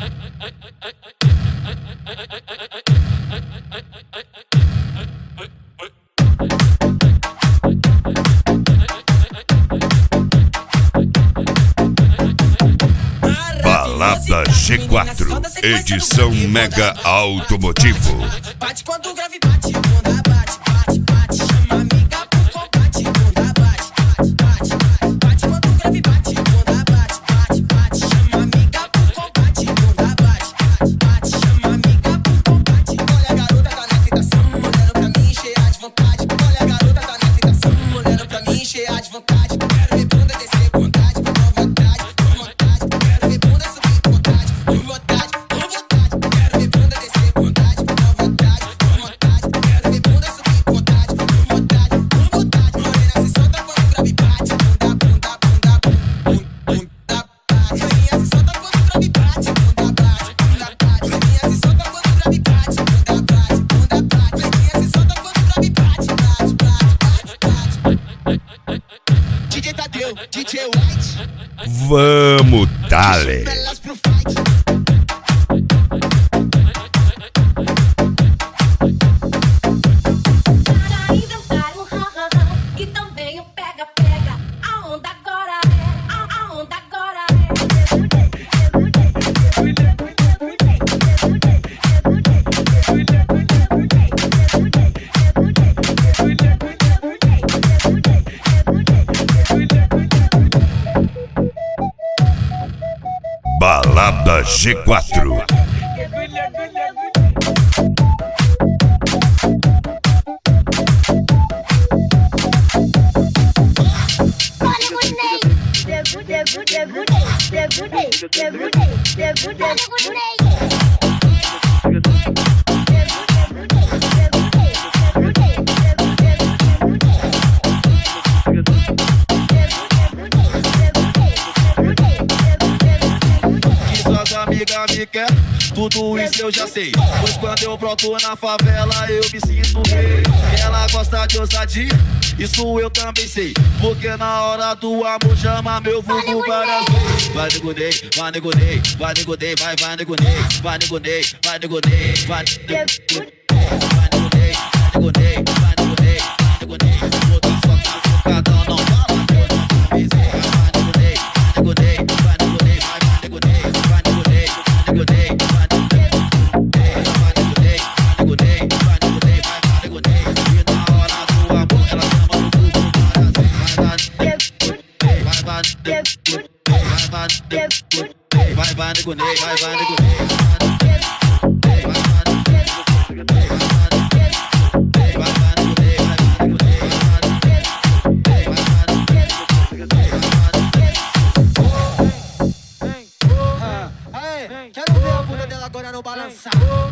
Balada G4, edição Mega Automotivo. Bate quando o grave bate, bunda bate, bate, bate. Chama amiga pro combate, bunda bate, bate, bate. Bate quando o grave bate, bunda bate, bate, bate. Chama amiga pro combate, bunda bate, bate, bate. Chama amiga pro combate. Olha a garota tá na tentação, olhando pra mim cheia de vontade. Olha a garota tá na tentação, olhando pra mim cheia de vontade. Quero ver bunda descer com vontade, com vontade, com vontade. Quero ver bunda subir com vontade, com vontade, com vontade. Quero ver bunda descer com vontade, com vontade, com vontade. Quero ver bunda subir com vontade, com vontade, com vontade. Morena se solta quando o grave bate, bunda, bunda, bunda, bunda, bate. Rainha se solta quando o grave bate, bunda, bate, bunda, bate. Rainha se solta quando o grave bate, bunda, bate, bunda, bate. Rainha se solta quando o grave bate, bate, bate, bate. DJ Tadeu, DJ White. Vamos, dale. Elas pro fight. Para inventar um ha-ha-ha e também um pega-pega. A onda agora é, a onda agora Balada G4. Suas amigas me quer, tudo isso eu já sei. Pois quando eu broto na favela eu me sinto rei. Ela gosta de ousadia, isso eu também sei. Porque na hora do amor chama meu vulgo várias vezes. Vai nego Ney, vai nego Ney, vai nego Ney, vai nego Ney, vai nego Ney, vai nego Ney, vai nego Ney, vai nego Ney, vai nego Ney, vai nego Ney, vai nego Ney. Outro só tá focadão, não fala que eu não avisei. Vai nego Ney, vai nego Ney, vai nego Ney, vai nego Ney, vai nego Ney, vai nego Ney, vai nego Ney, vai nego Ney, vai nego Ney, vai nego Ney, vai nego Ney. E na hora do amor ela chama no vulgo várias vezes. Vai nego Ney, vai nego Ney. Quero ver a bunda dela agora não balançar.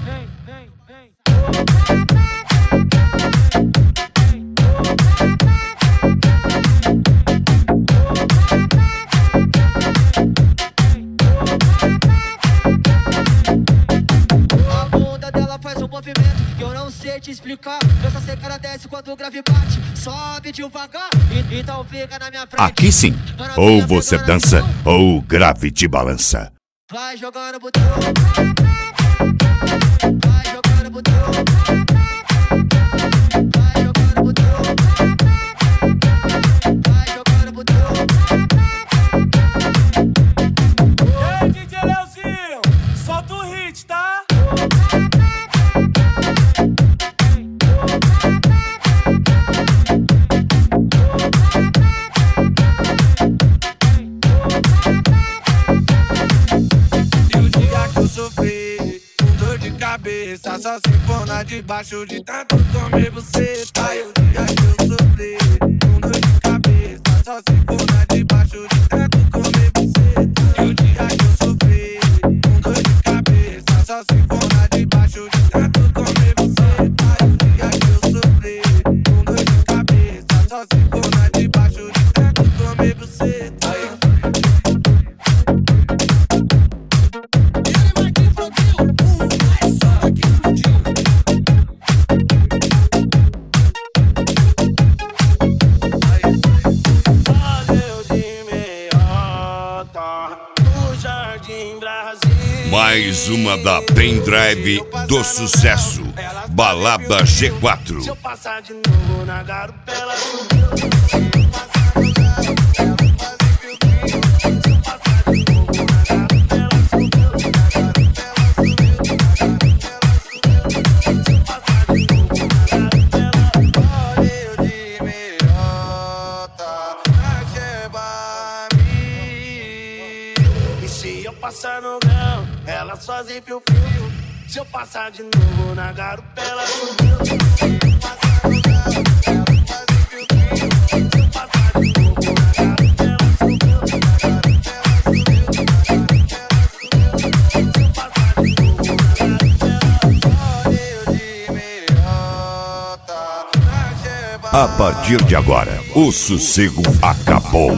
A bunda dela faz um movimento que eu não sei te explicar. Eu só sei que ela desce quando o grave bate, sobe devagar. Então fica na minha frente. Aqui sim, ou você dança ou o grave te balança. Vai jogando botão, vai jogando botão, vai jogando botão, vai jogando botão. Ei, DJ Leozinho, solta o hit, tá? Cabeça, só se for na debaixo de tanto comer você, tá? E o dia que eu sofri com dor de cabeça, só se for na debaixo de tanto comer você, tá? E o dia que eu sofri com dor de cabeça, só se for na debaixo de tanto comer você, tá? E o dia que eu sofri com dor de cabeça, só se for na debaixo de tanto comer você, tá? Ah, Mais uma da pendrive do sucesso, Balada G4. Se eu passar de novo na garupa, ela passar no grão, ela sozinha fio. Se eu passar de novo na garupa, ela subiu. A partir de agora, o sossego acabou.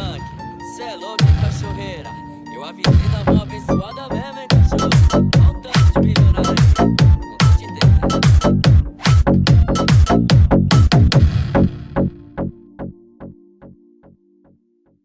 Eu avisei da mão abençoada mesmo, hein, cachorro?